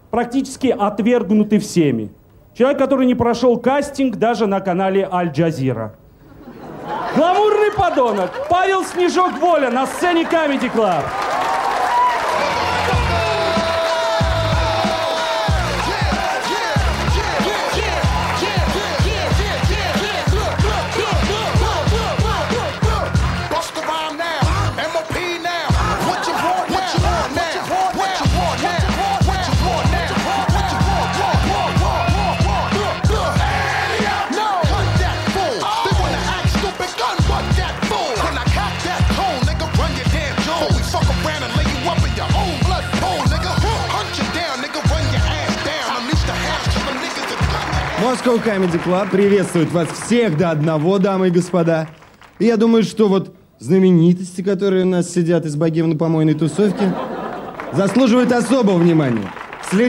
практически отвергнутый всеми. Человек, который не прошел кастинг даже на канале Аль-Джазира. Гламурный подонок Павел Снежок-Воля на сцене Comedy Club. Moscow Comedy Club приветствует вас всех до одного, дамы и господа. И я думаю, что вот знаменитости, которые у нас сидят из богемно-помойной тусовки, заслуживают особого внимания.